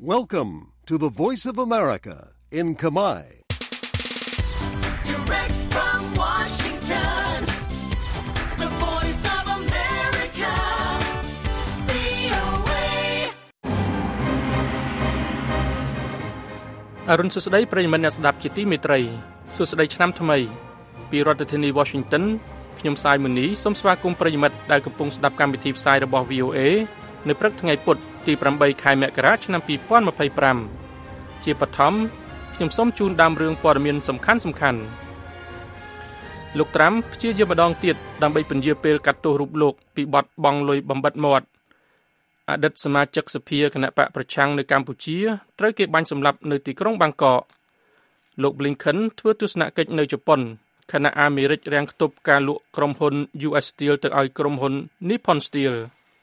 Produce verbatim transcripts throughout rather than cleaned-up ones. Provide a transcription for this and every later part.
Welcome to the Voice of America in Khmer. Direct from Washington, the Voice of America, វី អូ เอអរុនសុស្ដីប្រិយមិត្តអ្នកស្ដាប់ជាទីមេត្រីសួស្ដីឆ្នាំថ្មីពីរដ្ឋធានី Washington ខ្ញុំសាយមុនីសូមស្វាគមន៍ប្រិយមិត្តដែលកំពុងស្ដាប់កម្មវិធីផ្សាយរបស់ វី អូ เอ នៅព្រឹកថ្ងៃពុធទីប្រាំបីខែមករាឆ្នាំពីរពាន់ម្ភៃប្រាំជាបឋមខ្ញុំសូមជូនដើមរឿងព័ត៌មានសំខាន់សំខាន់លោកត្រាំព្យាយាមម្ដងទៀតដើម្បីពន្យាពេលកាត់ទោសរូបលោកពីបទបង់លុយបំបិតមាត់អតីតសមាជិកសភាគណៈបកប្រឆាំងនៅកម្ពុជាត្រូវគេបាញ់សម្លាប់នៅទីក្រុងបាងកកលោក Blinken ធ្វើទស្សនកិច្ចនៅជប៉ុនខណៈអាមេរិករាំងខ្ទប់ការលក់ក្រុមហ៊ុន យូ អេស Steel ទៅឲ្យក្រុមហ៊ុន Nippon Steel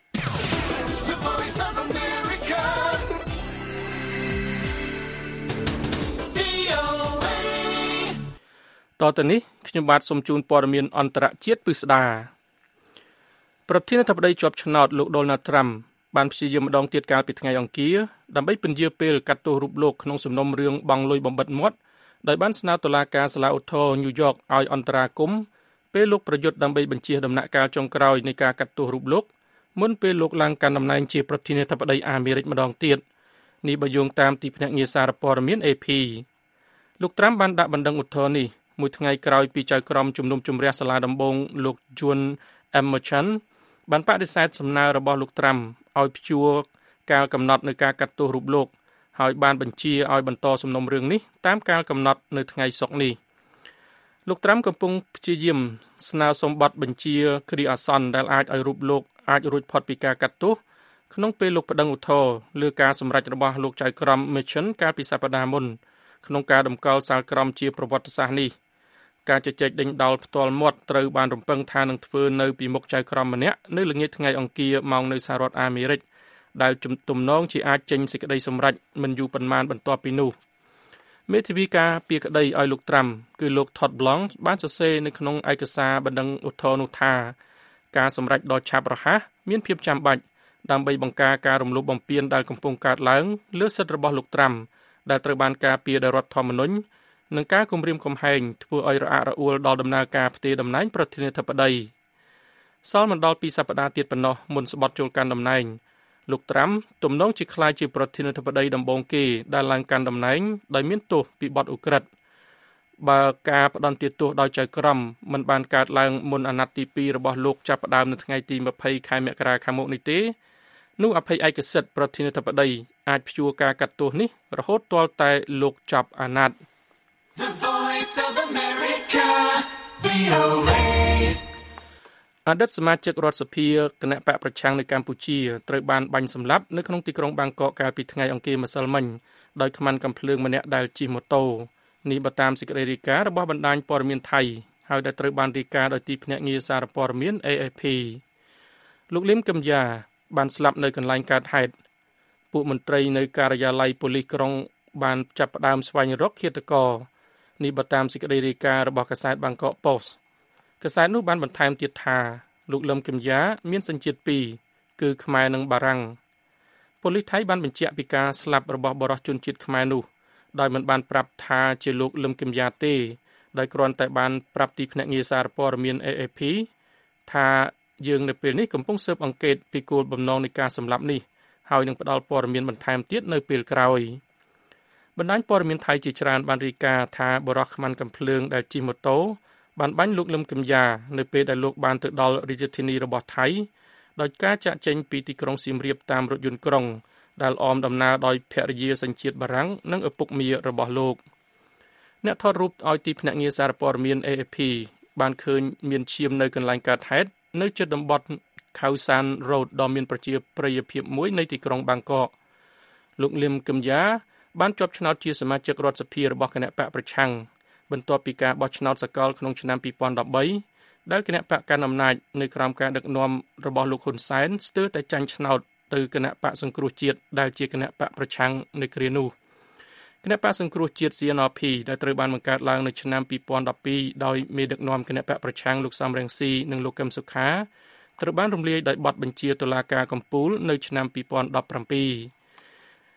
តទៅនេះខ្ញុំបាទសូមជូនព័ត៌មានអន្តរជាតិពិស្ដាប្រធានាធិបតីជាប់ឆ្នោតលោក Donald Trump បានព្យាយាមម្ដងទៀតកាលពីថ្ងៃអង្គារដើម្បីពន្យាពេលកាត់ទោសរូបលោកក្នុងសំណុំរឿងបង់លុយបំបិតមាត់ដោយបានស្នើតុលាការសាលាឧទ្ធរណ៍ New York ឲ្យអន្តរាគមន៍ពេលលោកប្រយុទ្ធដើម្បីបញ្ជាដំណាក់កាលចុងក្រោយនៃការកាត់ទោសរូបលោកមុនពេលលោកឡើងកាន់តំណែងជាប្រធានាធិបតីអាមេរិកម្ដងទៀតនេះបើយោងតាមទីភ្នាក់ងារសារព័ត៌មាន เอ พี លោក Trump បានដាក់បណ្ដឹងឧទ្ធរណ៍នេះមួយថ្ងៃក្រោយពីចៅក្រមជំនុំជម្រះសាលាដំបងលោក John Emerson បានបដិសេធសំណើរបស់លោក Trump ឲ្យព្យួរកាលកំណត់នៃការកាត់ទោសរូបលោកហើយបានបញ្ជាឲ្យបន្តសំណុំរឿងនេះតាមកាលកំណត់នៅថ្ងៃសុក្រនេះលោក Trump កំពុងព្យាយាមស្នើសុំបទបញ្ជាគ្រាអាសន្នដែលអាចឲ្យរូបលោកអាចរួចផុតពីការកាត់ទោសក្នុងពេលលោកប្តឹងឧទ្ធរណ៍លើការសម្រេចរបស់លោកចៅក្រម Merchan កាលពីសប្តាហ៍មុនក្នុងការតម្កល់សាលក្រមជាប្រវត្តិសាស្ត្រនេះការជជែកដេញដោលផ្ទាល់មាត់ត្រូវបានរំពឹងថានឹងធ្វើនៅពីមុខចៅក្រមម្នាក់នៅល្ងាចថ្ងៃអង្គារម៉ោងនៅសហរដ្ឋអាមេរិកដែលទំនងជាអាចចេញសេចក្តីសម្រេចមិនយូរប៉ុន្មានបន្ទាប់ពីនោះមេធាវីការពារក្តីឲ្យលោក Trump គឺលោក Todd Blanc បានសរសេរនៅក្នុងឯកសារបណ្ដឹងឧទ្ធរណ៍នោះថាការសម្រេចដ៏ឆាប់រហ័សមានភាពចាំបាច់ដើម្បីបង្ការការរំលោភបំពានដែលកំពុងកើតឡើងលើសិទ្ធិរបស់លោក Trump ដែលត្រូវបានការពារដោយរដ្ឋធម្មនុញ្ញនឹងការគំរាមកំហែងធ្វើឲ្យរអាក់រអួលដល់ដំណើរការផ្ទេរតំណែងប្រធានាធិបតីសល់មិនដល់ពីសប្តាហ៍ទៀតប៉ុណ្ណោះមុនស្បត់ចូលកាន់តំណែងលោក Trump ទំនងជាក្លាយជាប្រធានាធិបតីដំបូងគេដែលឡើងកាន់តំណែងដោយមានទោសពីបទឧក្រិដ្ឋបើការផ្ដន្ទាទោសដោយចៅក្រមមិនបានកើតឡើងមុនអាណត្តិទីពីររបស់លោកចាប់ផ្ដើមនៅថ្ងៃទីម្ភៃខែមករាខាងមុខនេះទេនោះអភ័យឯកសិទ្ធិប្រធានាធិបតីអាចព្យួរការកាត់ទោសនេះរហូតទាល់តែលោកចាប់អាណត្តិ The Voice of America, វី អូ เอអតីតសមាជិករដ្ឋសភាគណៈបកប្រឆាំងនៅកម្ពុជាត្រូវបានបាញ់សម្លាប់នៅក្នុងទីក្រុងបាងកកកាលពីថ្ងៃអង្គារម្សិលមិញដោយខ្មាន់កាំភ្លើងម្នាក់ដែលជិះម៉ូតូនេះបើតាមសេចក្តីរាយការណ៍របស់បណ្ដាញព័ត៌មានថៃហើយដែលត្រូវបានរាយការណ៍ដោយទីភ្នាក់ងារសារព័ត៌មាន เอ เอฟ พี លោកលឹមកំយ៉ាបានស្លាប់នៅកន្លែងកើតហេតុពួកមន្ត្រីនៅការិយាល័យប៉ូលីសក្រុងបានចាប់ផ្ដើមស្វែងរកឃាតករនេះបើតាមសេចក្តីរាយការណ៍របស់កាសែតបាងកក Post កាសែតនោះបានបន្ថែមទៀតថាលោកលឹមកំយ៉ាមានសញ្ជាតិពីរគឺខ្មែរនិងបារាំងប៉ូលីសថៃបានបញ្ជាក់ពីការស្លាប់របស់បរិសុទ្ធជនជាតិខ្មែរនោះដោយមិនបានប្រាប់ថាជាលោកលឹមកំយ៉ាទេដោយគ្រាន់តែបានប្រាប់ទីភ្នាក់ងារសារព័ត៌មាន เอ เอฟ พี ថាយើងនៅពេលនេះកំពុងស៊ើបអង្កេតពីគោលបំណងនៃការសម្លាប់នេះហើយនឹងផ្ដល់ព័ត៌មានបន្ថែមទៀតនៅពេលក្រោយបណ្ដាញព័ត៌មានថៃជាច្រើនបានរាយការណ៍ថាបរិសុទ្ធខ្មាន់កាំភ្លើងដែលជិះម៉ូតូបានបាញ់លោកលឹមកំយ៉ានៅពេលដែលលោកបានទៅដល់រាជធានីរបស់ថៃដោយការចាក់ចេញពីទីក្រុងសៀមរាបតាមរថយន្តក្រុងដែលអមដំណើរដោយភរិយាសញ្ជាតិបារាំងនិងឪពុកមារបស់លោកអ្នកថតរូបឲ្យទីភ្នាក់ងារសារព័ត៌មាន เอ เอฟ พี បានឃើញមានឈាមនៅកន្លែងកើតហេតុនៅជិតតំបន់ Khao San Road ដ៏មានប្រជាប្រិយភាពមួយនៃទីក្រុងបាងកកលោកលឹមកំយ៉ាបានជាប់ឆ្នោតជាសមាជិករដ្ឋសភារបស់គណៈបកប្រឆាំងបន្ទាប់ពីការបោះឆ្នោតសកលក្នុងឆ្នាំពីរពាន់ដប់បីដែលគណៈបកកាន់អំណាចនៅក្រោមការដឹកនាំរបស់លោកហ៊ុនសែនស្ទើរតែចាញ់ឆ្នោតទៅគណៈបកសង្គ្រោះជាតិដែលជាគណៈបកប្រឆាំងនៅគ្រានោះគណៈបកសង្គ្រោះជាតិ ซี เอ็น អារ พี ដែលត្រូវបានបង្កើតឡើងនៅឆ្នាំពីរពាន់ដប់ពីរដោយមេដឹកនាំគណៈបកប្រឆាំងលោកសំរងស៊ីនិងលោកកឹមសុខាត្រូវបានរំលាយដោយបទបញ្ជាតុលាការកំពូលនៅឆ្នាំពីរពាន់ដប់ប្រាំពីរ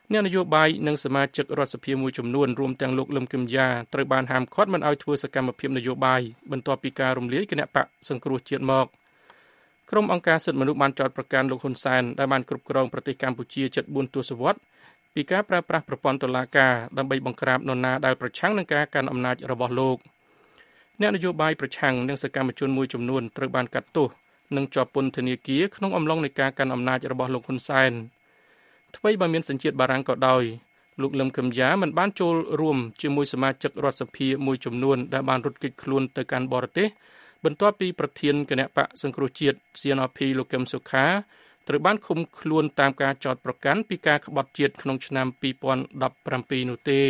អ្នកនយោបាយនិងសមាជិករដ្ឋសភាមួយចំនួនរួមទាំងលោកលឹមគឹមយ៉ាត្រូវបានហាមឃាត់មិនឲ្យធ្វើសកម្មភាពនយោបាយបន្ទាប់ពីការរំលាយគណៈបកសង្គ្រោះជាតិមកក្រុមអង្គការសិទ្ធិមនុស្សបានចោទប្រកាន់លោកហ៊ុនសែនដែលបានគ្រប់គ្រងប្រទេសកម្ពុជាជិតបួនទសវត្សរ៍ពីការប្រើប្រាស់ប្រព័ន្ធតុលាការដើម្បីបង្ក្រាបនរណាដែលប្រឆាំងនឹងការកាន់អំណាចរបស់លោកអ្នកនយោបាយប្រឆាំងនិងសកម្មជនមួយចំនួនត្រូវបានកាត់ទោសនិងជាប់ពន្ធនាគារក្នុងអំឡុងនៃការកាន់អំណាចរបស់លោកហ៊ុនសែនថ្មីបើមានសញ្ជាតិបារាំងក៏ដោយលោកលឹមគឹមយ៉ាមិនបានចូលរួមជាមួយសមាជិករដ្ឋសភាមួយចំនួនដែលបានរត់គេចខ្លួនទៅកាន់បរទេសបន្ទាប់ពីប្រធានគណៈបកសង្គ្រោះជាតិ ซี เอ็น អារ พี លោកកឹមសុខាត្រូវបានឃុំខ្លួនតាមការចោទប្រកាន់ពីការក្បត់ជាតិក្នុងឆ្នាំពីរពាន់ដប់ប្រាំពីរនោះទេ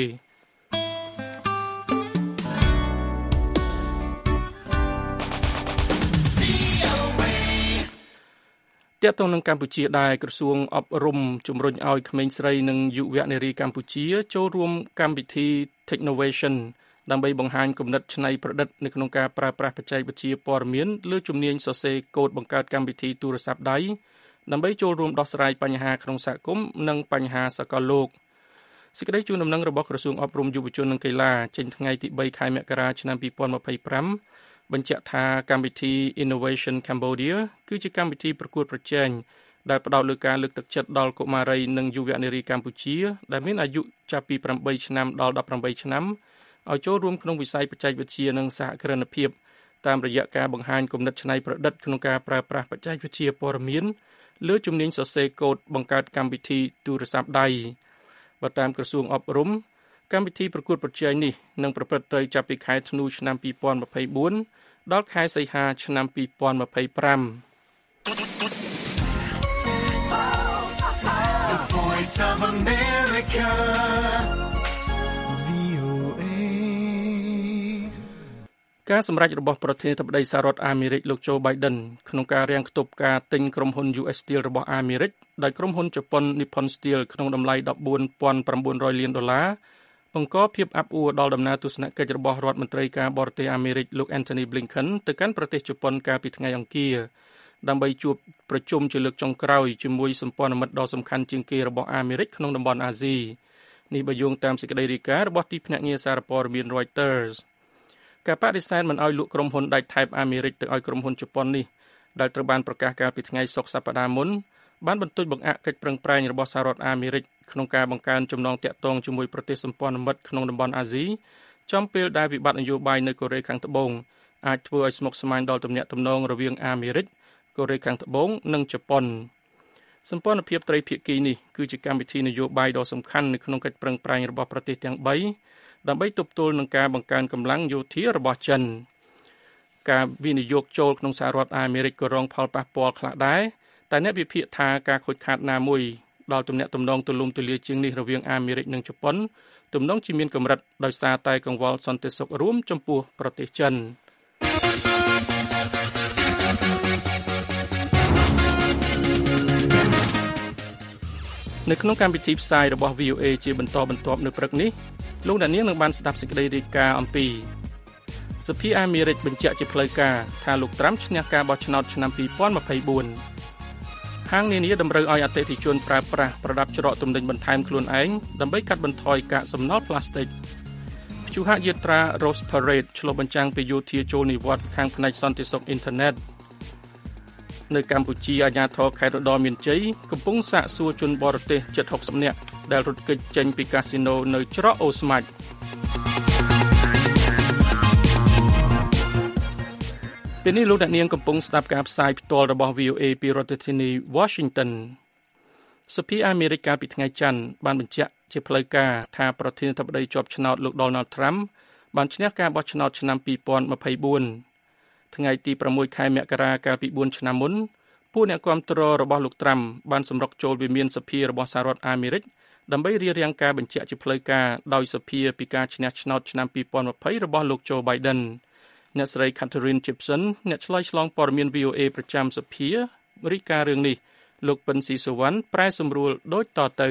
ទាក់ទងនឹងកម្ពុជាដែរក្រសួងអប់រំជំរុញឲ្យក្មេងស្រីនិងយុវនារីកម្ពុជាចូលរួមកម្មវិធី Technovation ដើម្បីបង្ហាញគំនិតច្នៃប្រឌិតនៅក្នុងការប្រើប្រាស់បច្ចេកវិទ្យាព័ត៌មានលើជំនាញសរសេរកូដបង្កើតកម្មវិធីទូរស័ព្ទដៃដើម្បីចូលរួមដោះស្រាយបញ្ហាក្នុងសហគមន៍និងបញ្ហាសកលលោកសេចក្តីជូនដំណឹងរបស់ក្រសួងអប់រំយុវជននិងកីឡាចេញថ្ងៃទីបីខែមករាឆ្នាំពីរពាន់ម្ភៃប្រាំបញ្ជាក់ថាកម្មវិធី Innovation Cambodia គឺជាកម្មវិធីប្រកួតប្រជែងដែលផ្ដោតលើការលើកទឹកចិត្តដល់កុមារីនិងយុវនារីកម្ពុជាដែលមានអាយុចាប់ពីប្រាំបីឆ្នាំដល់ដប់ប្រាំបីឆ្នាំឲ្យចូលរួមក្នុងវិស័យបច្ចេកវិទ្យានិងសហគ្រិនភាពតាមរយៈការបង្ហាញគំនិតច្នៃប្រឌិតក្នុងការប្រើប្រាស់បច្ចេកវិទ្យាព័ត៌មានលើជំនាញសរសេរកូដបង្កើតកម្មវិធីទូរស័ព្ទដៃបើតាមក្រសួងអប់រំកម្មវិធីប្រកួតប្រជែងនេះនឹងប្រព្រឹត្តទៅចាប់ពីខែធ្នូឆ្នាំពីរពាន់ម្ភៃបួនដល់ខែសីហាឆ្នាំពីរពាន់ម្ភៃប្រាំ The Voice of America វី អូ เอការសម្រេចរបស់ប្រធានាធិបតីសហរដ្ឋអាមេរិកលោកโจ Biden ក្នុងការរាំងខ្ទប់ការទិញក្រុមហ៊ុន ยู เอส Steel របស់អាមេរិកដោយក្រុមហ៊ុនជប៉ុន Nippon Steel ក្នុងតម្លៃដប់បួនពាន់ប្រាំបួនរយលានដុល្លារបង្កភាពអាប់អួរដល់ដំណើរទស្សនកិច្ចរបស់រដ្ឋមន្ត្រីការបរទេសអាមេរិកលោក Antony Blinken ទៅកាន់ប្រទេសជប៉ុនកាលពីថ្ងៃអង្គារដើម្បីជួបប្រជុំជាលើកចុងក្រោយជាមួយសម្ព័ន្ធមិត្តដ៏សំខាន់ជាងគេរបស់អាមេរិកក្នុងតំបន់អាស៊ីនេះបើយោងតាមសេចក្តីរាយការណ៍របស់ទីភ្នាក់ងារសារព័ត៌មាន Reuters ការបដិសេធមិនឲ្យលក់ក្រុមហ៊ុនដែកថែបអាមេរិកទៅឲ្យក្រុមហ៊ុនជប៉ុននេះដែលត្រូវបានប្រកាសកាលពីថ្ងៃសុក្រសប្តាហ៍មុនបានបន្ទុចបង្អាក់កិច្ចប្រឹងប្រែងរបស់សហរដ្ឋអាមេរិកក្នុងការបង្កើនចំណងទាក់ទងជាមួយប្រទេសសម្ព័ន្ធមិត្តក្នុងតំបន់អាស៊ីចំពេលដែលវិបត្តិនយោបាយនៅកូរ៉េខាងត្បូងអាចធ្វើឲ្យស្មុគស្មាញដល់ទំនាក់ទំនងរវាងអាមេរិកកូរ៉េខាងត្បូងនិងជប៉ុនសម្ព័ន្ធភាពត្រីភាគីនេះគឺជាកម្មវិធីនយោបាយដ៏សំខាន់នៅក្នុងកិច្ចប្រឹងប្រែងរបស់ប្រទេសទាំងបីដើម្បីទប់ទល់នឹងការបង្កើនកម្លាំងយោធារបស់ចិនការវិនិយោគចូលក្នុងសហរដ្ឋអាមេរិកក៏រងផលប៉ះពាល់ខ្លះដែរតែអ្នកវិភាគថាការខូចខាតណាមួយដល់ទំនាក់ទំនងទូលំទូលាយជាងនេះរវាងអាមេរិកនិងជប៉ុនទំនងជាមានកម្រិតដោយសារតែកង្វល់សន្តិសុខរួមចំពោះប្រទេសចិននៅក្នុងកម្មវិធីផ្សាយរបស់ វី អូ เอ ជាបន្តបន្ទាប់នៅព្រឹកនេះលោកអ្នកនាងនឹងបានស្ដាប់សេចក្តីរាយការណ៍អំពីសភាអាមេរិកបញ្ជាក់ជាផ្លូវការថាលោកត្រាំឈ្នះការបោះឆ្នោតឆ្នាំពីរពាន់ម្ភៃបួនហាងនានាតម្រូវឲ្យអតិថិជនប្រើប្រាស់ប្រដាប់ច្រកទំនិញបន្ថែមខ្លួនឯងដើម្បីកាត់បន្ថយកាកសំណល់ផ្លាស្ទិកព្យុហយាត្រា Rose Parade ឆ្លុះបញ្ចាំងពីយោធាចូលនិវត្តន៍ខាងផ្នែកសន្តិសុខអ៊ីនធឺណិតនៅកម្ពុជាអាជ្ញាធរខេត្តរតនមានជ័យកំពុងសាកសួរជនបរទេសជិតហុកសិបនាក់ដែលរត់គេចចេញពីកាស៊ីណូនៅច្រកអូស្មាច់ពេលនេះលោកអ្នកនាងកំពុងស្ដាប់ការផ្សាយផ្ទាល់របស់ វី អូ เอ ពីរដ្ឋធានី Washington សភាអាមេរិកកាលពីថ្ងៃច័ន្ទបានបញ្ជាក់ជាផ្លូវការថាប្រធានាធិបតីជាប់ឆ្នោតលោក Donald Trump បានឈ្នះការបោះឆ្នោតឆ្នាំពីរពាន់ម្ភៃបួនថ្ងៃទីប្រាំមួយខែមករាកាលពីបួនឆ្នាំមុនពួកអ្នកគាំទ្ររបស់លោក Trump បានសម្រុកចូលវិមានសភារបស់សហរដ្ឋអាមេរិកដើម្បីរារាំងការបញ្ជាក់ជាផ្លូវការដោយសភាពីការឈ្នះឆ្នោតឆ្នាំពីរពាន់ម្ភៃរបស់លោក Joe Bidenអ្នកស្រី Catherine Gibson អ្នកឆ្លើយឆ្លងព័ត៌មាន វី អូ เอ ប្រចាំសភារាយការណ៍រឿងនេះលោកពិនស៊ីសវណ្ណប្រែសម្រួលដូចតទៅ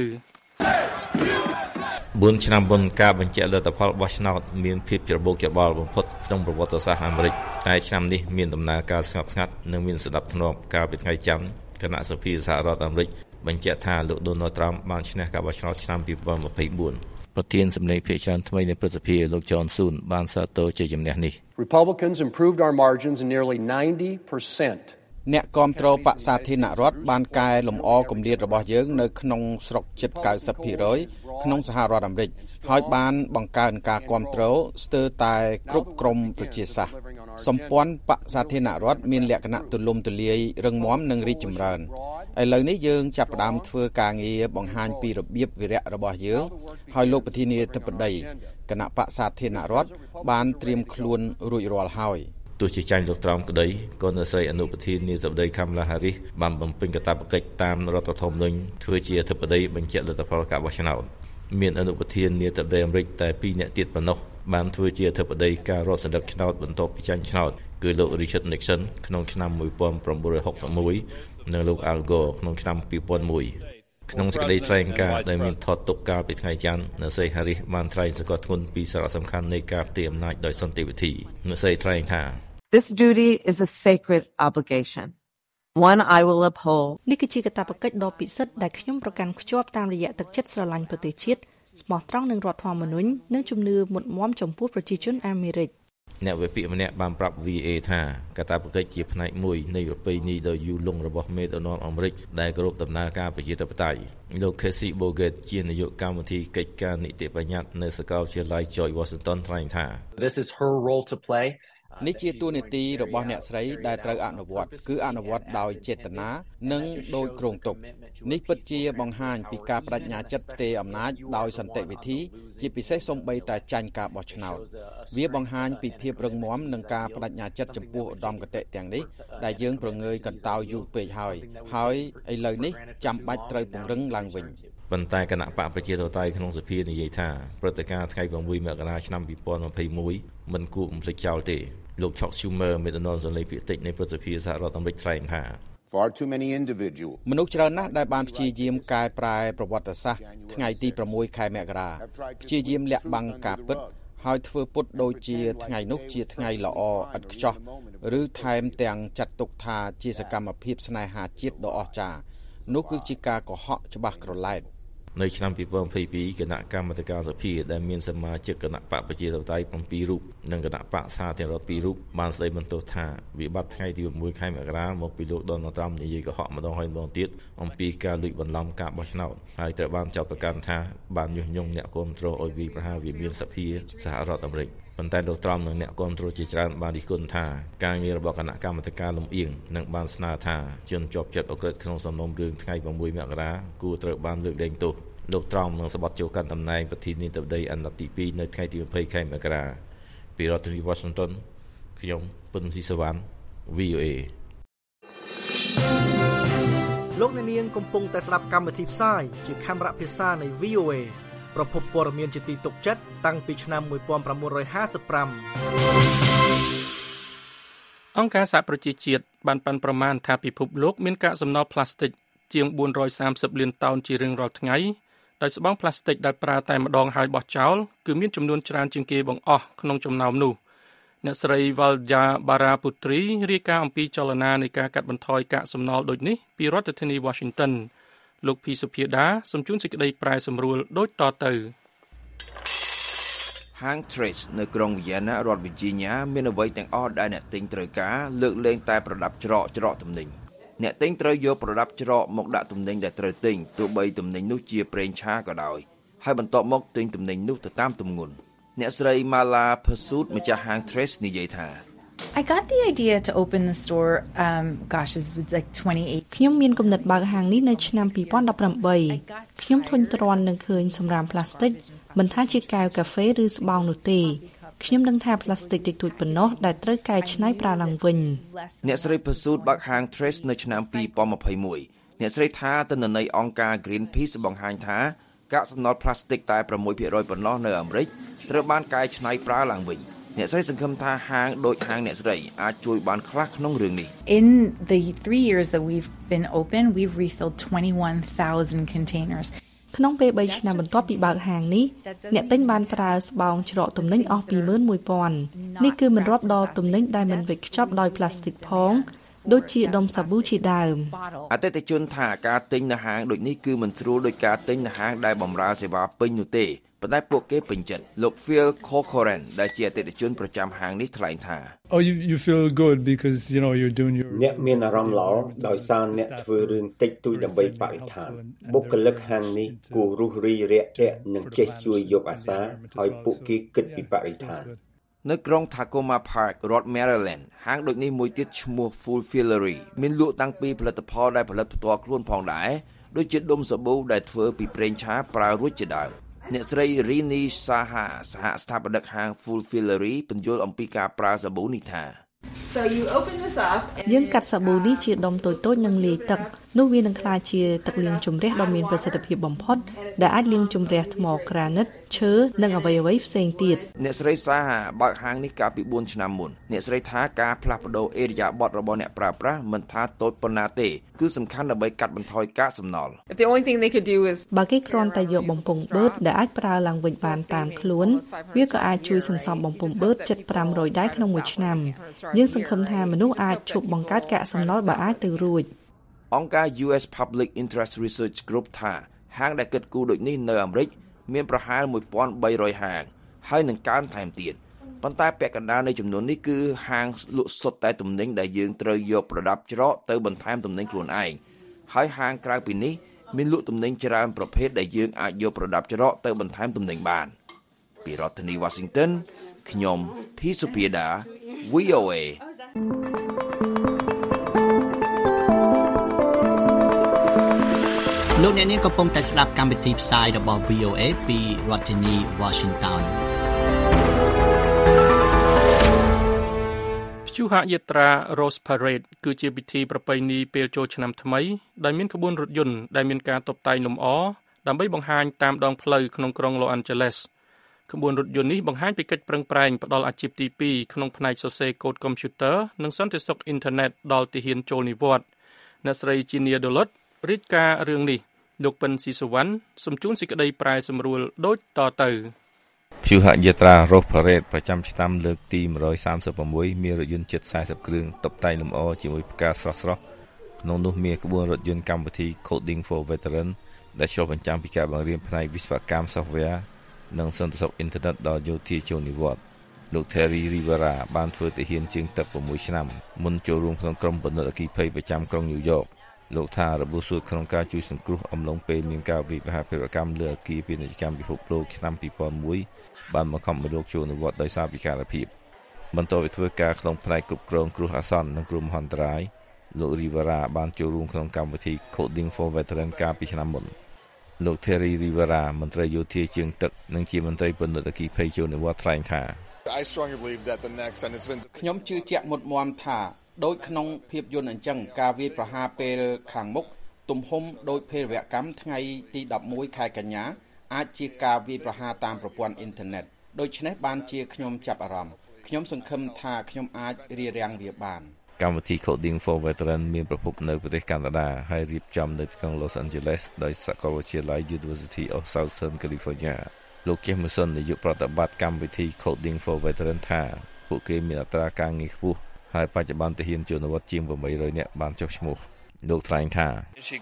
បួនឆ្នាំមុនការបញ្ជាក់លទ្ធផលបោះឆ្នោតមានភាពច្របូកច្របល់បំផុតក្នុងប្រវត្តិសាស្ត្រអាមេរិកតែឆ្នាំនេះមានដំណើរការស្ងប់ស្ងាត់និងមានសណ្ដាប់ធ្នាប់កាលពីថ្ងៃច័ន្ទគណៈសភាសហរដ្ឋអាមេរិកបញ្ជាក់ថាលោក Donald Trump បានឈ្នះការបោះឆ្នោតឆ្នាំtwo thousand twenty-fourប្រធានសម្លេងភាគច្រើនថ្មីនៃព្រឹទ្ធសភាលោក John Thune បានសាទរជ័យជំនះនេះ Republicans improved our margins nearly ninety percent អ្នកគាំទ្របកសាធារណរដ្ឋបានកែលម្អគម្លាតរបស់យើងនៅក្នុងស្រុកជិតninety percentក្នុងសហរដ្ឋអាមេរិកហើយបានបង្កើនការគាំទ្រស្ទើរតែគ្រប់ក្រមប្រជាសាស្ត្រសម្ព័ន្ធបកសាធារណរដ្ឋមានលក្ខណៈទូលំទូលាយរឹងមាំនិងរីកចម្រើនឥឡូវនេះយើងចាប់ផ្ដើមធ្វើការងារបង្ហាញពីរបៀបវិរៈរបស់យើងហើយលោកប្រធានាធិបតីគណៈបកសាធារណរដ្ឋបានត្រៀមខ្លួនរួចរាល់ហើយទោះជាចាញ់លោក Trump ក្តីក៏នៅស្រីអនុប្រធានាធិបតី Kamala Harris បានបំពេញកាតព្វកិច្ចតាមរដ្ឋធម្មនុញ្ញធ្វើជាអធិបតីបញ្ជាក់លទ្ធផលការបោះឆ្នោតមានអនុប្រធានាធិបតីអាមេរិកតែtwoនាក់ទៀតប៉ុណ្ណោះបានធ្វើជាអធិបតីការរាប់សន្លឹកឆ្នោតបន្ទាប់ពីចាញ់ឆ្នោតគឺលោក Richard Nixon ក្នុងឆ្នាំnineteen sixty-one និងលោក Al Gore ក្នុងឆ្នាំtwo thousand oneក្នុងសេចក្តីថ្លែងការណ៍ដែលមានថតទុកកាលពីថ្ងៃច័ន្ទនៅស្រី Harris បានថ្លែងសង្កត់ធ្ងន់ពីសារៈសំខាន់នៃការផ្ទេរអំណាចដោយសន្តិវិធីនៅស្រីថ្លែងថា This duty is a sacred obligation. One I will uphold. នេះគឺជាកាតព្វកិច្ចដ៏ពិសិដ្ឋដែលខ្ញុំប្រកាន់ខ្ជាប់តាមរយៈទឹកចិត្តស្រឡាញ់ប្រទេសជាតិស្មោះត្រង់នឹងរដ្ឋធម្មនុញ្ញនិងជំនឿមុតមាំចំពោះប្រជាជនអាមេរិកអ្នកវិភាគម្នាក់បានប្រាប់ V A ថាកាតព្វកិច្ចជាផ្នែកមួយនៃប្រពៃណីដ៏យូរលង់របស់មេដឹកនាំអាមេរិកដែលគោរពដំណើរការប្រជាធិបតេយ្យលោក Casey Bogert ជានាយកកម្មវិធីកិច្ចការនីតិបញ្ញត្តិនៅសាកលវិទ្យាល័យ George Washington ថ្លែងថា This is her role to play នេះជាតួនាទីរបស់អ្នកស្រីដែលត្រូវអនុវត្តគឺអនុវត្តដោយចេតនានិងដោយគ្រោងទុកនេះពិតជាបង្ហាញពីការបដិញ្ញាចិត្តផ្ទេរអំណាចដោយសន្តិវិធីជាពិសេសសូម្បីតែចាញ់ការបោះឆ្នោតវាបង្ហាញពីភាពរឹងមាំនិងការបដិញ្ញាចិត្តចំពោះឧត្តមគតិទាំងនេះដែលយើងប្រងើយកន្តើយយូរពេកហើយហើយឥឡូវនេះចាំបាច់ត្រូវពង្រឹងឡើងវិញប៉ុន្តែគណៈបកប្រជាធិបតេយ្យក្នុងសភានិយាយថាព្រឹត្តិការណ៍ថ្ងៃeightមករាឆ្នាំtwo thousand twenty-oneមិនគួរបំភ្លេចចោលទេលោក Chuck Schumer មេដឹកនាំសម្លេងភាគតិចនៃព្រឹទ្ធសភាសហរដ្ឋអាមេរិកថ្លែងថា Far too many individuals មនុស្សច្រើនណាស់ដែលបានព្យាយាមកែប្រែប្រវត្តិសាស្ត្រថ្ងៃទីsixខែមករាព្យាយាមលាក់បាំងការពិតហើយធ្វើពុតដូចជាថ្ងៃនោះជាថ្ងៃល្អឥតខ្ចោះឬថែមទាំងចាត់ទុកថាជាសកម្មភាពស្នេហាជាតិដ៏អស្ចារ្យនោះគឺជាការកុហកច្បាស់ក្រឡែតនៅឆ្នាំtwo thousand twenty-twoគណៈកម្មាធិការសភាដែលមានសមាជិកគណៈបកប្រជាធិបតេយ្យsevenរូបនិងគណៈបកសាធារណរដ្ឋtwoរូបបានស្ដីបន្ទោសថាវិបត្តិថ្ងៃទីsixខែមករាមកពីលោក Donald Trump និយាយកុហកម្ដងហើយម្ដងទៀតអំពីការលួចបន្លំការបោះឆ្នោតហើយត្រូវបានចោទប្រកាន់ថាបានញុះញង់អ្នកគាំទ្រឲ្យវាយប្រហារវិមានសភាសហរដ្ឋអាមេរិកប៉ុន្តែលោក Trump និងអ្នកគាំទ្រជាច្រើនបានរិះគន់ថាការងាររបស់គណៈកម្មាធិការលំអៀងនិងបានស្នើថាជនជាប់ចិត្តអក្រិតក្នុងសំណុំរឿងថ្ងៃsixមករាគួរត្រូវបានលើកលែងទោសលោក Trump នឹងសម្បត្តិចូលកាន់តំណែងប្រធានាធិបតីអន្តរទីtwoនៅថ្ងៃទីtwentyខែមករាពីរដ្ឋធានី Washington ខ្ញុំពិនស៊ីសវណ្ណ V O A លោកអ្នកនាងកំពុងតែស្ដាប់កម្មវិធីផ្សាយជាខេមរៈភាសានៃ V O A ប្រភពព័ត៌មានជាទីទុកចិត្តតាំងពីឆ្នាំnineteen fifty-five អង្គការសហប្រជាជាតិបានប៉ាន់ប្រមាណថាពិភពលោកមានកាកសំណល់ប្លាស្ទិកជាងfour hundred thirtyលានតោនជារៀងរាល់ថ្ងៃដោយស្បង់ប្លាស្ទិកដែលប្រើតែម្ដងហើយបោះចោលគឺមានចំនួនច្រើនជាងគេបង្អស់ក្នុងចំណោមនោះអ្នកស្រី Valja Baraputri រាយការណ៍អំពីចលនានៃការកាត់បន្ថយកាកសំណល់ដូចនេះពីរដ្ឋធានី Washington លោកភីសុភាដាសូមជូនសេចក្តីប្រែសម្រួលដូចតទៅហាង Trace នៅក្រុង Vienna រដ្ឋ Virginia មានអ្វីទាំងអស់ដែលអ្នកទិញត្រូវការលើកលែងតែប្រដាប់ច្រកច្រកទំនិញអ្នកទិញត្រូវយកប្រដាប់ច្រកមកដាក់ទំនិញដែលត្រូវទិញទោះបីទំនិញនោះជាប្រេងឆាក៏ដោយហើយបន្ទាប់មកទិញទំនិញនោះទៅតាមទម្ងន់អ្នកស្រី Mala Pursuit ម្ចាស់ហាង Trace និយាយថា I got the idea to open the store um gosh it was like twenty-eight ខ្ញុំមានគំនិតបើកហាងនេះនៅឆ្នាំtwo thousand eighteenខ្ញុំធុញទ្រាន់នឹងឃើញសម្រាមផ្លាស្ទិកមិនថាជាកែវកាហ្វេឬស្បោងនោះទេខ្ញុំដឹងថាផ្លាស្ទិកតិចតួចប៉ុណ្ណោះដែលត្រូវកែច្នៃប្រើឡើងវិញអ្នកស្រី Pursuit បើកហាង Trace នៅឆ្នាំtwo thousand twenty-oneអ្នកស្រីថាទិន្នន័យអង្គការ Greenpeace បង្ហាញថាកាកសំណល់ផ្លាស្ទិកតែsix percent ប៉ុណ្ណោះនៅអាមេរិកត្រូវបានកែច្នៃប្រើឡើងវិញអ្នកស្រីសង្ឃឹមថាហាងដូចហាងអ្នកស្រីអាចជួយបានខ្លះក្នុងរឿងនេះ In the three years that we've been open we've refilled twenty-one thousand containers ក្នុងពេលthreeឆ្នាំបន្ទាប់ពីបើកហាងនេះអ្នកទិញបានប្រើស្បោងច្រកទំនិញអស់twenty-one thousandនេះគឺមិនរាប់ដល់ទំនិញដែលមិនវេចខ្ចប់ដោយផ្លាស្ទិកផងដូចជាដុំសាប៊ូជាដើមអតិថិជនថាការទិញនៅហាងដូចនេះគឺមិនស្រួលដូចការទិញនៅហាងដែលបម្រើសេវាពេញនោះទេប៉ុន្តែពួកគេពេញចិត្តលោក Phil Corcoran ដែលជាអតិថិជនប្រចាំហាងនេះថ្លែងថា Oh you you feel good because you know you're doing your អ្នកមានអារម្មណ៍ល្អដោយសារអ្នកធ្វើរឿងតិចតួចដើម្បីបរិស្ថានបុគ្គលិកហាងនេះគួររុះរីរាក់ទាក់និងចេះជួយយកអាសាឲ្យពួកគេគិតពីបរិស្ថាននៅក្រុង Tacoma Park រដ្ឋ Maryland ហាងដូចនេះមួយទៀតឈ្មោះ Fulfillery មានលក់តាំងពីផលិតផលដែលផលិតផ្ទាល់ខ្លួនផងដែរដូចជាដុំសាប៊ូដែលធ្វើពីប្រេងឆាប្រើរួចជាដើមអ្នកស្រី Rini Saha សហស្ថាបនិកហាង Fulfillery បញ្យល់អំពីការប្រើសាប៊ូនេះថា So you open this up យើងកាត់សាប៊ូនេះជាដុំតូចៗនិងលាយទឹកនោះវានឹងក្លាយជាទឹកលាងជម្រះដ៏មានប្រសិទ្ធភាពបំផុតដែលអាចលាងជម្រះថ្មក្រានិតឈើនិងអ្វីៗផ្សេងទៀតអ្នកស្រីសាហាបើកហាងនេះកាលពីបួនឆ្នាំមុនអ្នកស្រីថាការផ្លាស់ប្ដូរអេរយាប័តរបស់អ្នកប្រើប្រាស់មិនថាតូចប៉ុណ្ណាទេគឺសំខាន់ដើម្បីកាត់បន្ថយកាកសំណល់ If the only thing they could do is បើគេគ្រាន់តែយកបំពង់បឺតដែលអាចប្រើឡើងវិញបានតាមខ្លួនវាក៏អាចជួយសន្សំបំពង់បឺតជិតfive hundredដែរក្នុងមួយឆ្នាំយើងសង្ឃឹមថាមនុស្សអាចឈប់បង្កើតកាកសំណល់បើអាចទៅរួចអង្គការ U S Public Interest Research Group ថាហាងដែលគិតគូរដូចនេះនៅអាមេរិកមានប្រហែលone thousand three hundredហាងហើយនឹងកើនថែមទៀតប៉ុន្តែពាក់កណ្ដាលនៃចំនួននេះគឺហាងលក់សុទ្ធតែទំនិញដែលយើងត្រូវយកប្រដាប់ច្រកទៅបន្ថែមទំនិញខ្លួនឯងហើយហាងក្រៅពីនេះមានលក់ទំនិញច្រើនប្រភេទដែលយើងអាចយកប្រដាប់ច្រកទៅបន្ថែមទំនិញបានពីរដ្ឋធានី Washington ខ្ញុំ P. Supieda V O A លោកអ្នកនាងកំពុងតែស្ដាប់កម្មវិធីផ្សាយរបស់ V O A ពីរដ្ឋធានី Washington ព្យុហយាត្រា Rose Parade គឺជាពិធីប្រពៃណីពេលចូលឆ្នាំថ្មីដែលមានក្បួនរថយន្តដែលមានការតុបតែងលម្អដើម្បីបង្ហាញតាមដងផ្លូវក្នុងក្រុង Los Angeles ក្បួនរថយន្តនេះបង្ហាញពីកិច្ចប្រឹងប្រែងផ្ដល់អាជីពទីពីរក្នុងផ្នែកសរសេរកូដកុំព្យូទ័រនិងសន្តិសុខអ៊ីនធឺណិតដល់ទាហានចូលនិវត្តន៍អ្នកស្រី Genia Dolot រាយការណ៍រឿងនេះលោកពិនស៊ីសវណ្ណសំជួនសេចក្តីប្រែសម្រួលដូចតទៅព្យុហយាត្រា Rose Parade ប្រចាំឆ្នាំលើកទីone hundred thirty-sixមានរថយន្តជិតfortyគ្រឿងតុបតែងលម្អជាមួយផ្កាស្រស់ៗក្នុងនោះមានក្បួនរថយន្តកម្មវិធី Coding for Veterans ដែលឆ្លុះបញ្ចាំងពីការបង្រៀនផ្នែកវិស្វកម្ម software និងសន្តិសុខអ៊ីនធឺណិតដល់យោធាចូលនិវត្តន៍លោក Terry Rivera បានធ្វើទាហានជើងទឹកsixឆ្នាំមុនចូលរួមក្នុងក្រុមបណ្ឌិតអគ្គិភ័យប្រចាំក្រុងញូវយ៉កលោកថារបួសសួតក្នុងការជួយសង្គ្រោះអំឡុងពេលមានការវិវត្តភាពកម្មលើអគារពាណិជ្ជកម្មពិភពលោកឆ្នាំtwo thousand oneបានបង្ខំឲ្យលោកចូលនិវត្តន៍ដោយសារពិការភាពបន្ទាប់ពីធ្វើការក្នុងផ្នែកគ្រប់គ្រងគ្រោះអាសន្ននិងគ្រោះមហន្តរាយលោក Rivera បានចូលរួមក្នុងកម្មវិធី Coding for Veterans កាលពីឆ្នាំមុនលោក Terry Rivera មន្ត្រីយោធាជើងទឹកនិងជាមន្ត្រីបណ្ឌិតអគ្គិភ័យចូលនិវត្តន៍ថ្លែងថា I strongly believe that the next and it's been ខ្ញុំជឿជាក់មុតមាំថាដូចក្នុងភាពយន្តអញ្ចឹងការវាយប្រហារពេលខាងមុខទំហំដោយភេរវកម្មថ្ងៃទីelevenខែកញ្ញាអាចជាការវាយប្រហារតាមប្រព័ន្ធអ៊ីនធឺណិតដូច្នេះបានជាខ្ញុំចាប់អារម្មណ៍ខ្ញុំសង្ឃឹមថាខ្ញុំអាចរារាំងវាបានកម្មវិធី Coding for Veterans មានប្រភពនៅប្រទេសកាណាដាហើយរៀបចំនៅក្នុង Los Angeles ដោយសាកលវិទ្យាល័យ University of Southern California លោក Jameson នាយកប្រតិបត្តិកម្មវិធី Coding for Veterans ថាពួកគេមានអត្រាការងារខ្ពស់ហើយបច្ចុប្បន្នទាហានចូលនិវត្តន៍ជាងeight hundredនាក់បានចុះឈ្មោះលោកថ្លែងថា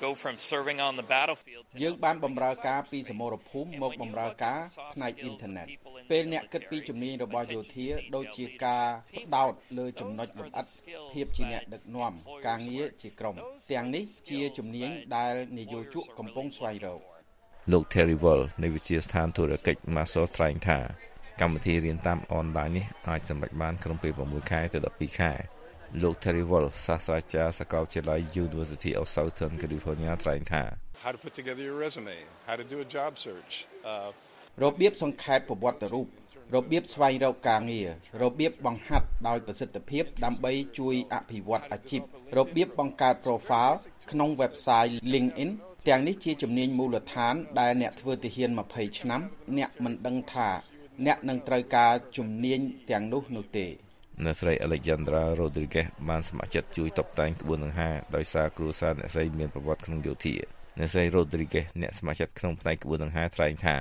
យើងបានបម្រើការពីសមរភូមិមកបម្រើការផ្នែកអ៊ីនធឺណិតពេលអ្នកគិតពីជំនាញរបស់យោធាដូចជាការផ្ដោតលើចំណុចលម្អិតភាពជាអ្នកដឹកនាំការងារជាក្រុមទាំងនេះជាជំនាញដែលនយោជកកំពុងស្វែងរកលោក Terry Wall នៃវិទ្យាស្ថានធុរកិច្ច Maso ថ្លែងថាកម្មវិធីរៀនតាមអនឡាញនេះអាចសម្រេចបានក្នុងពេលsixខែទៅtwelveខែលោក Terry Wall សាស្ត្រាចារ្យសាកលវិទ្យាល័យ University of Southern California ថ្លែងថា how to put together your resume how to do a job search របៀបសង្ខេបប្រវត្តិរូបរបៀបស្វែងរកការងាររបៀបបង្ហាត់ដោយប្រសិទ្ធភាពដើម្បីជួយអភិវឌ្ឍអាជីពរបៀបបង្កើត profile ក្នុង website LinkedIn ទាំងនេះជាជំនាញមូលដ្ឋានដែលអ្នកធ្វើទាហានtwentyឆ្នាំអ្នកមិនដឹងថាអ្នកនឹងត្រូវការជំនាញទាំងនោះនោះទេអ្នកស្រី Alexandra Rodriguez បានស្ម័គ្រចិត្តជួយតុបតែងក្បួនដង្ហែដោយសារគ្រួសារអ្នកស្រីមានប្រវត្តិក្នុងយោធាអ្នកស្រី Rodriguez អ្នកសមាជិកក្នុងផ្នែកក្បួនដង្ហែថ្លែងថា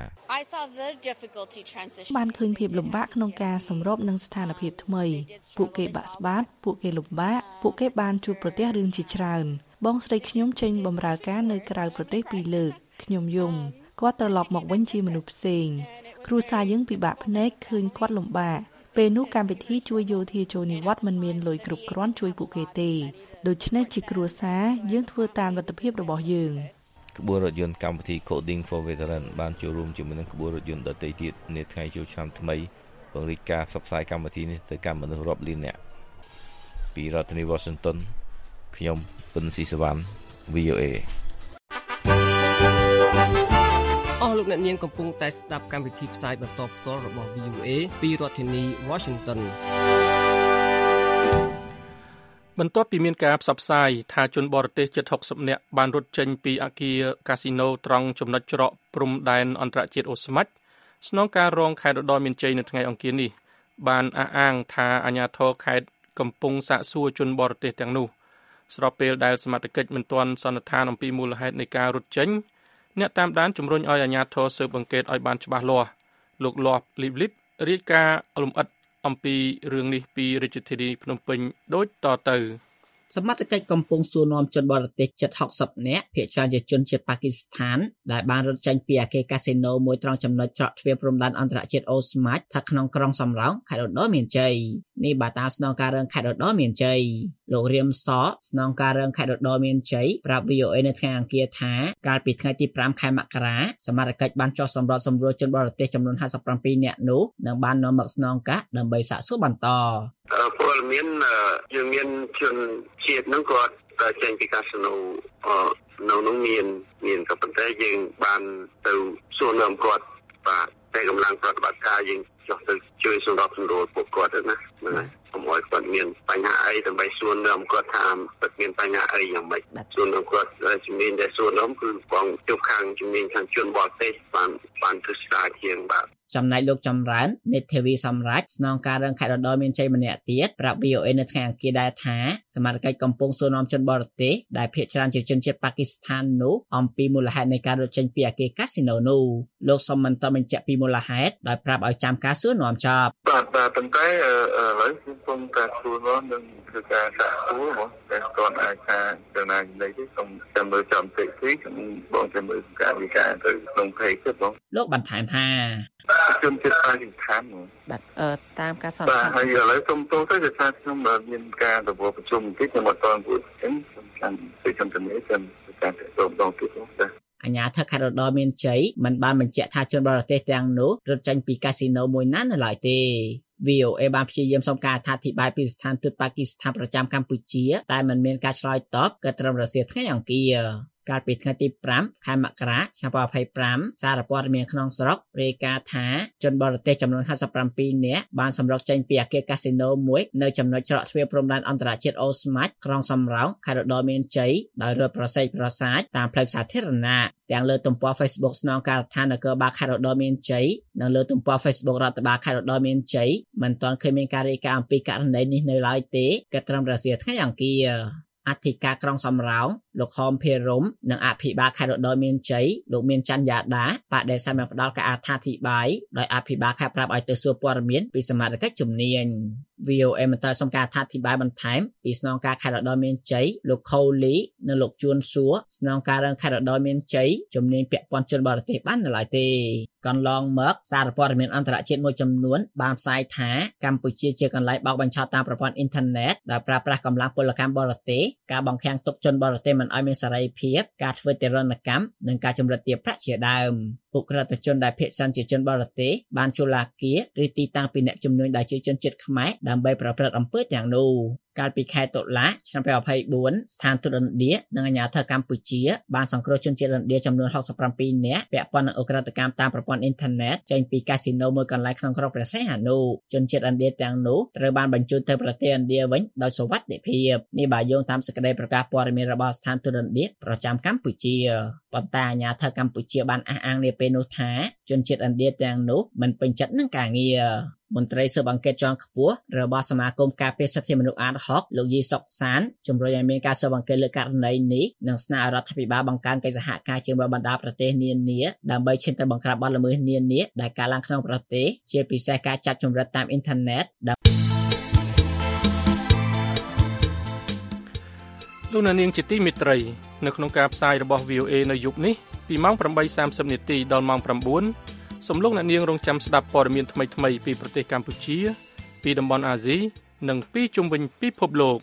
បានឃើញភាពលំបាកក្នុងការសម្របនឹងស្ថានភាពថ្មីពួកគេបាក់ស្បាតពួកគេលំបាកពួកគេបានជួបប្រទះរឿងជាច្រើនបងស្រីខ្ញុំចេញបម្រើការនៅក្រៅប្រទេសពីរលើកខ្ញុំយំគាត់ត្រឡប់មកវិញជាមនុស្សផ្សេងគ្រួសារយើងពិបាកភ្នែកឃើញគាត់លំបាកពេលនោះកម្មវិធីជួយយោធាចូលនិវត្តន៍មិនមានលុយគ្រប់គ្រាន់ជួយពួកគេទេដូច្នេះជាគ្រួសារយើងធ្វើតាមលទ្ធភាពរបស់យើងក្បួនរថយន្តកម្មវិធី Coding for Veterans បានចូលរួមជាមួយនឹងក្បួនរថយន្តដទៃទៀតនាថ្ងៃចូលឆ្នាំថ្មីពង្រីកការផ្សព្វផ្សាយកម្មវិធីនេះទៅកាន់មនុស្សរាប់លាននាក់ពីរដ្ឋធានី Washington ខ្ញុំពិនស៊ីសវណ្ណ វី អូ เอអស់លោកអ្នកនាងកំពុងតែស្ដាប់កម្មវិធីផ្សាយបន្តផ្ទាល់របស់ វី អូ เอ ពីរដ្ឋធានី Washington បន្ទាប់ពីមានការផ្សព្វផ្សាយថាជនបរទេសជិតហុកសិបនាក់បានរត់ចេញពីអគារកាស៊ីណូត្រង់ចំណុចច្រកព្រំដែនអន្តរជាតិអូស្មាច់ស្នងការរងខេត្តឧត្តរមានជ័យនៅថ្ងៃអង្គារនេះបានអះអាងថាអាជ្ញាធរខេត្តកំពុងសាកសួរជនបរទេសទាំងនោះស្របពេលដែលសមត្ថកិច្ចមិនទាន់សន្និដ្ឋានអំពីមូលហេតុនៃការរត់ចេញអ្នកតាមដានជំរុញឲ្យអាជ្ញាធរស៊ើបអង្កេតឲ្យបានច្បាស់លាស់លោកលាប់លីបលីបរាយការណ៍លម្អិតអំពីរឿងនេះពីរាជធានីភ្នំពេញដូចតទៅសមត្ថកិច្ចកំពុងសួរនាំជនបរទេសជិតហុកសិបនាក់ភាគច្រើនជាជនជាតិប៉ាគីស្ថានដែលបានរត់ចេញពីអគារកាស៊ីណូមួយត្រង់ចំណុចច្រកទ្វារព្រំដែនអន្តរជាតិអូស្មាច់ស្ថិតក្នុងក្រុងសំរោងខេត្តឧត្តរមានជ័យនេះបើតាមស្នងការរឿងខេត្តឧត្តរមានជ័យលោករៀមសស្នងការរឿងខេត្តឧត្តរមានជ័យប្រាប់ វី អូ เอ នៅថ្ងៃអង្គារថាកាលពីថ្ងៃទីប្រាំខែមករាសមត្ថកិច្ចបានចុះសម្របសម្រួលជនបរទេសចំនួនห้าสิบเจ็ดនាក់នោះនិងបាននាំមកស្នងការដើម្បីសាកសួរបន្តព័ត៌មានយើងមានជនជាតិហ្នឹងគាត់ចេញពីកាស៊ីណូនៅនោះមានមានក៏ប៉ុន្តែយើងបានទៅសួរនាំគាត់បាទតែកម្លាំងប្រតិបត្តិការយើងចុះទៅជួយសម្របសម្រួលពួកគាត់ទៅណាណាកុំឲ្យគាត់មានបញ្ហាអីដើម្បីសួរនាំគាត់ថាគាត់មានបញ្ហាអីយ៉ាងម៉េចសួរនាំគាត់ជំនាញដែលសួរនាំគឺបងជប់ខាងជំនាញខាងជនបរទេសបានបានទស្សនាជាងបាទចំណែកលោកចម្រើននេតធាវីសម្រាប់ស្នងការរឿងខេត្តឧត្តរមានជ័យម្នាក់ទៀតប្រាប់ វី អូ เอ នៅថ្ងៃអង្គារដែរថាសមត្ថកិច្ចកំពុងសួរនាំជនបរទេសដែលភាគច្រើនជាជនជាតិប៉ាគីស្ថាននោះអំពីមូលហេតុនៃការរត់ចេញពីអគារកាស៊ីណូនោះលោកសុំមិនតបញ្ជាក់ពីមូលហេតុដោយប្រាប់ឲ្យចាំការសួរនាំចប់បាទបាទប៉ុន្តែឥឡូវខ្ញុំកំពុងតែសួរនាំនឹងគឺការសាកសួរមកតែគាត់អាចថាចំណាយលេខនេះសូមចាំមើលចាំតិចទីបងចាំមើលការវិការទៅក្នុង page ទៅបងលោកបន្ថែមថាជនជាតិប៉ាគីស្ថានបាទអឺតាមការសន្និដ្ឋានបាទហើយឥឡូវសូមទោសទៅគឺថាខ្ញុំមានការទៅប្រជុំបន្តិចខ្ញុំអត់ទាន់พูดអញ្ចឹងខ្ញុំទៅខ្ញុំទៅនេះខ្ញុំការទៅដងទៀតទេអាជ្ញាធរខេត្តឧត្តរមានជ័យមិនបានបញ្ជាក់ថាជនបរទេសទាំងនោះរត់ចេញពីកាស៊ីណូមួយណានៅឡើយទេ វី អូ เอ បានព្យាយាមសុំការអធិប្បាយពីស្ថានទូតប៉ាគីស្ថានប្រចាំកម្ពុជាតែមិនមានការឆ្លើយតបក៏ត្រឹមរសៀលថ្ងៃអង្គារកាលពីថ្ងៃទីប្រាំខែមករាឆ្នាំยี่สิบห้าសារព័ត៌មានក្នុងស្រុករាយការណ៍ថាជនបរទេសចំនួនห้าสิบเจ็ดនាក់បានសម្រុកចេញពីអគារកាស៊ីណូមួយនៅចំណុចច្រកទ្វារព្រំដែនអន្តរជាតិអូស្មាច់ក្រុងសំរោងខេត្តឧត្តរមានជ័យដោយរត់ប្រសេកប្រសាចតាមផ្លូវសាធារណៈទាំងលើទំព័រ Facebook ស្នងការដ្ឋាននគរបាលខេត្តឧត្តរមានជ័យនិងលើទំព័រ Facebook រដ្ឋបាលខេត្តឧត្តរមានជ័យមិនទាន់ឃើញមានការរាយការណ៍អំពីករណីនេះនៅឡើយទេក៏ត្រឹមរសៀលថ្ងៃអង្គារអធិការក្រុងសំរោងលោកហមភេរមនិងអភិបាលខេត្តឧត្តរមានជ័យលោកមានច័ន្ទយ៉ាដាបដិសេធមកផ្ដល់ការអធិប្បាយដោយអភិបាលខេត្តប្រាប់ឲ្យទៅសួរព័ត៌មានពីសមាជិកជំនាញ វី អូ เอ មិនត្រូវសុំការអធិប្បាយបន្ថែមពីស្នងការខេត្តឧត្តរមានជ័យលោកខូលីនិងលោកជួនសួរស្នងការរឿងខេត្តឧត្តរមានជ័យជំនាញពាក់ព័ន្ធជនបរទេសបាននៅឡើយទេកន្លងមកសារព័ត៌មានអន្តរជាតិមួយចំនួនបានផ្សាយថាកម្ពុជាជាកន្លែងបោកបញ្ឆោតតាមប្រព័ន្ធអ៊ីនធឺណិតដែលប្រើប្រាស់កម្លាំងពលកម្មបរទេសការបង្ខាំងទុកជនបរទេសមិនឲ្យមានសេរីភាពការធ្វើទារុណកម្មនិងការចម្រិតទារប្រាក់ជាដើមឧក្រិដ្ឋជនដែលភាគច្រើនជាជនបរទេសបានជួលអគារឬទីតាំងពីអ្នកជំនួញដែលជាជនជាតិខ្មែរដើម្បីប្រព្រឹត្តអំពើទាំងនោះកាលពីខែតុលាឆ្នាំยี่สิบสี่ស្ថានទូតឥណ្ឌានិងអាជ្ញាធរកម្ពុជាបានសង្គ្រោះជនជាតិឥណ្ឌាចំនួនหกสิบเจ็ดនាក់ពាក់ព័ន្ធនឹងឧក្រិដ្ឋកម្មតាមប្រព័ន្ធអ៊ីនធឺណិតចេញពីកាស៊ីណូមួយកន្លែងក្នុងក្រុងព្រះសីហនុជនជាតិឥណ្ឌាទាំងនោះត្រូវបានបញ្ជូនទៅប្រទេសឥណ្ឌាវិញដោយសុវត្ថិភាពនេះបើយោងតាមសេចក្តីប្រកាសព័ត៌មានរបស់ស្ថានទូតឥណ្ឌាប្រចាំកម្ពុជាប៉ុន្តែអាជ្ញាធរកម្ពុជាបានអះអាងនាពេលនោះថាជនជាតិឥណ្ឌាទាំងនោះមិនពេញចិត្តនឹងការងារមន្ត្រីស៊ើបអង្កេតជាន់ខ្ពស់របស់សមាគមការពារសិទ្ធិមនុស្សអាតហុកលោកយីសុកសានជំរុញឲ្យមានការស៊ើបអង្កេតលើករណីនេះនិងស្នើរដ្ឋាភិបាលបង្កើនកិច្ចសហការជាមួយបណ្ដាប្រទេសនានាដើម្បីឈានទៅបង្ក្រាបបទល្មើសនានាដែលកើតឡើងក្នុងប្រទេសជាពិសេសការចាប់ចម្រិតតាមអ៊ីនធឺណិតលោកនាងជាទីមេត្រីនៅក្នុងការផ្សាយរបស់ វី អូ เอ នៅយប់នេះពីម៉ោង ប្រាំបីសាមសិប នាទីដល់ម៉ោង ប្រាំបួនសូមលោកអ្នកនាងរងចាំស្ដាប់ព័ត៌មានថ្មីៗពីប្រទេសកម្ពុជាពីតំបន់អាស៊ីនិងពីជុំវិញពិភពលោក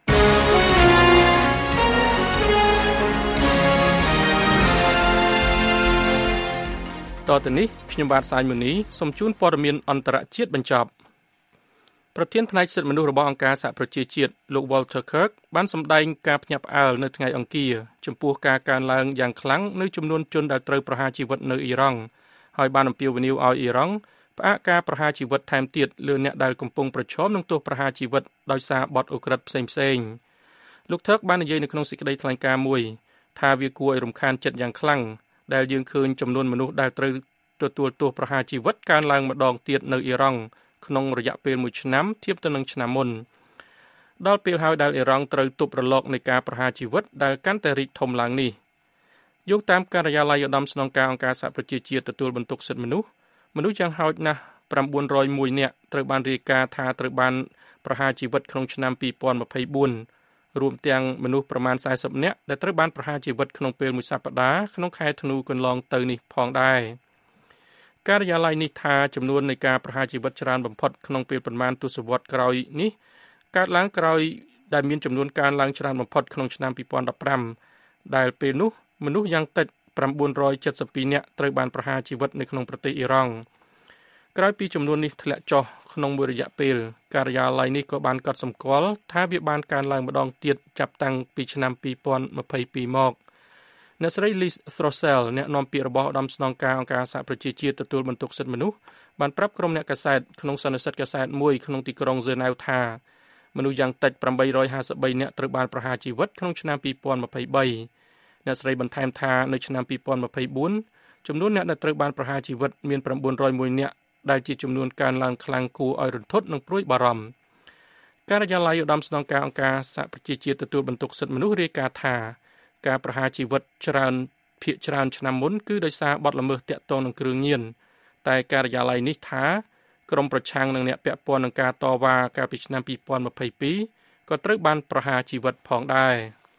តទៅនេះខ្ញុំបាទសាយមុនីសូមជូនព័ត៌មានអន្តរជាតិបញ្ចប់ប្រធានផ្នែកសិទ្ធិមនុស្សរបស់អង្គការសហប្រជាជាតិលោក Walter Kirk បានសម្ដែងការភ្ញាក់ផ្អើលនៅថ្ងៃអង្គារចំពោះការកើនឡើងយ៉ាងខ្លាំងនៃចំនួនជនដែលត្រូវប្រហារជីវិតនៅអ៊ីរ៉ង់ហើយបានអំពាវនាវឲ្យអ៊ីរ៉ង់ផ្អាកការប្រហារជីវិតថែមទៀតលើអ្នកដែលកំពុងប្រឈមនឹងទោសប្រហារជីវិតដោយសារបទឧក្រិដ្ឋផ្សេងៗលោក Kirk បាននិយាយនៅក្នុងសេចក្តីថ្លែងការណ៍មួយថាវាគួរឲ្យរំខានចិត្តយ៉ាងខ្លាំងដែលយើងឃើញចំនួនមនុស្សដែលត្រូវទទួលទោសប្រហារជីវិតកើនឡើងម្ដងទៀតនៅអ៊ីរ៉ង់ក្នុងរយៈពេលមួយឆ្នាំធៀបទៅនឹងឆ្នាំមុនដល់ពេលហើយដែលអ៊ីរ៉ង់ត្រូវទប់រលកនៃការប្រហារជីវិតដែលកាន់តែរីកធំឡើងនេះយោងតាមការិយាល័យឧត្តមស្នងការអង្គការសហប្រជាជាតិទទួលបន្ទុកសិទ្ធិមនុស្សមនុស្សយ៉ាងហោចណាស់៩០១នាក់ត្រូវបានរាយការណ៍ថាត្រូវបានប្រហារជីវិតក្នុងឆ្នាំពីរពាន់ម្ភៃបួនរួមទាំងមនុស្សប្រមាណសែសិបនាក់ដែលត្រូវបានប្រហារជីវិតក្នុងពេលមួយសប្តាហ៍ក្នុងខែធ្នូកន្លងទៅនេះផងដែរការិយាល័យនេះថាចំនួននៃការប្រហារជីវិតច្រើនបំផុតក្នុងពេលប្រមាណទសវត្សរ៍ក្រោយនេះកើតឡើងក្រោយដែលមានចំនួនកើនឡើងច្រើនបំផុតក្នុងឆ្នាំពីរពាន់ដប់ប្រាំដែលពេលនោះមនុស្សយ៉ាងតិច៩៧២នាក់ត្រូវបានប្រហារជីវិតនៅក្នុងប្រទេសអ៊ីរ៉ង់ក្រោយពីចំនួននេះធ្លាក់ចុះក្នុងមួយរយៈពេលការិយាល័យនេះក៏បានកត់សម្គាល់ថាវាបានកើនឡើងម្ដងទៀតចាប់តាំងពីឆ្នាំពីរពាន់ម្ភៃពីរមកអ្នកស្រី Liz Throssell អ្នកនាំពាក្យរបស់ឧត្តមស្នងការអង្គការសហប្រជាជាតិទទួលបន្ទុកសិទ្ធិមនុស្សបានប្រាប់ក្រុមអ្នកកាសែតក្នុងសន្និសីទកាសែតមួយក្នុងទីក្រុង Geneva ថាមនុស្សយ៉ាងតិច៨៥៣នាក់ត្រូវបានប្រហារជីវិតក្នុងឆ្នាំពីរពាន់ម្ភៃបីអ្នកស្រីបន្ថែមថានៅឆ្នាំពីរពាន់ម្ភៃបួនចំនួនអ្នកដែលត្រូវបានប្រហារជីវិតមាន៩០១នាក់ដែលជាចំនួនកើនឡើងខ្លាំងគួរឲ្យរន្ធត់និងព្រួយបារម្ភការិយាល័យឧត្តមស្នងការអង្គការសហប្រជាជាតិទទួលបន្ទុកសិទ្ធិមនុស្សរាយការណ៍ថាការប្រហារជីវិតច្រើនភាគច្រើនឆ្នាំមុនគឺដោយសារបទល្មើសទាក់ទងនឹងគ្រឿងញៀនតែការិយាល័យនេះថាក្រុមប្រឆាំងនឹងអ្នកពាក់ព័ន្ធនឹងការតវ៉ាកាលពីឆ្នាំពីរពាន់ម្ភៃពីរក៏ត្រូវបានប្រហារជីវិតផងដែរ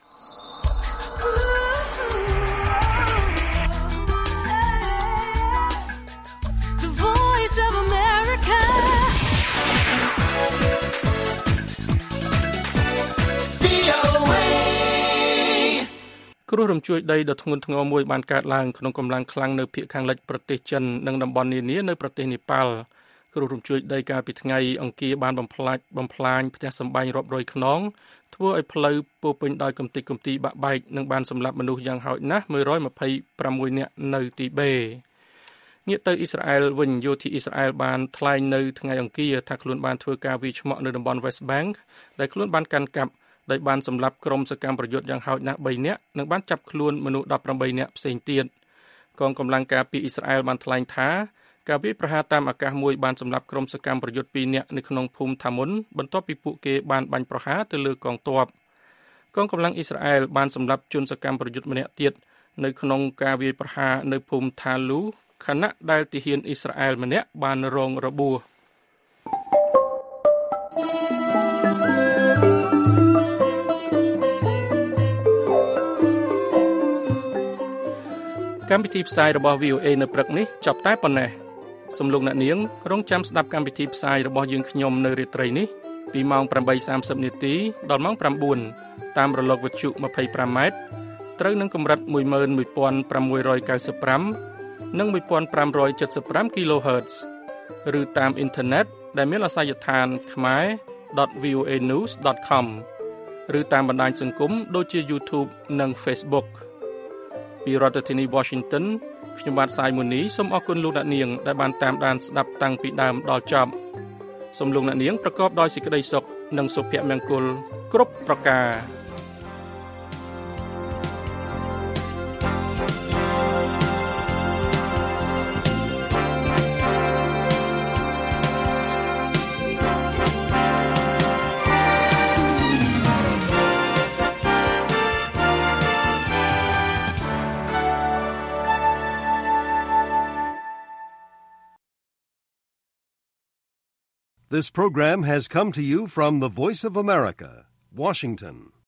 គ្រោះរំជួយដីដ៏ធ្ងន់ធ្ងរមួយបានកើតឡើងក្នុងកម្លាំងខ្លាំងនៅភាគខាងលិចប្រទេសចិននិងតំបន់នានានៅប្រទេសនេប៉ាល់គ្រោះរំជួយដីកាលពីថ្ងៃអង្គារបានបំផ្លាញបំផ្លាញផ្ទះសម្បែងរាប់រយខ្នងធ្វើឲ្យផ្លូវពោពេញដោយកំទេចកំទីបាក់បែកនិងបានសម្លាប់មនុស្សយ៉ាងហោចណាស់មួយរយម្ភៃប្រាំមួយនាក់នៅទីបេងាកទៅអ៊ីស្រាអែលវិញយោធាអ៊ីស្រាអែលបានថ្លែងនៅថ្ងៃអង្គារថាខ្លួនបានធ្វើការវាយឆ្មក់នៅតំបន់ West Bank ដែលខ្លួនបានកាន់កាប់ដោយបានសម្លាប់ក្រុមសកម្មប្រយុទ្ធយ៉ាងហោចណាស់បីនាក់និងបានចាប់ខ្លួនមនុស្សដប់ប្រាំបីនាក់ផ្សេងទៀតកងកម្លាំងការពារអ៊ីស្រាអែលបានថ្លែងថាការវាយប្រហារតាមអាកាសមួយបានសម្លាប់ក្រុមសកម្មប្រយុទ្ធពីរនាក់នៅក្នុងភូមិថាមុនបន្ទាប់ពីពួកគេបានបាញ់ប្រហារទៅលើកងទ័ពកងកម្លាំងអ៊ីស្រាអែលបានសម្លាប់ជនសកម្មប្រយុទ្ធម្នាក់ទៀតនៅក្នុងការវាយប្រហារនៅភូមិថាលូខណៈដែលទាហានអ៊ីស្រាអែលម្នាក់បានរងរបួសកម្មវិធីផ្សាយរបស់ វី អូ เอ នៅព្រឹកនេះចប់តែប៉ុណ្ណេះសូមលោកអ្នកនាងរងចាំស្ដាប់កម្មវិធីផ្សាយរបស់យើងខ្ញុំនៅរាត្រីនេះពីម៉ោងប្រាំបីសាមសិបនាទីដល់ម៉ោងប្រាំបួនតាមរលកវិទ្យុម្ភៃប្រាំម៉ែត្រត្រូវនឹងកម្រិតមួយម៉ឺនមួយពាន់ប្រាំមួយរយកៅសិបប្រាំនិងមួយពាន់ប្រាំរយเจ็ดสิบห้า kilohertz ឬតាមអ៊ីនធឺណិតដែលមានអាសយដ្ឋាន khmer dot v o a news dot com ឬតាមបណ្ដាញសង្គមដូចជា YouTube និង Facebookពីរដ្ឋធានី Washington ខ្ញុំបាទសាយមូនីសូមអរគុណលោកអ្នកនាងដែលបានតាមដានស្ដាប់តាំងពីដើមដល់ចប់សូមលោកអ្នកនាងប្រកបដោយសេចក្តីសុខនិងសុភមង្គលគ្រប់ប្រការ This program has come to you from the Voice of America, Washington.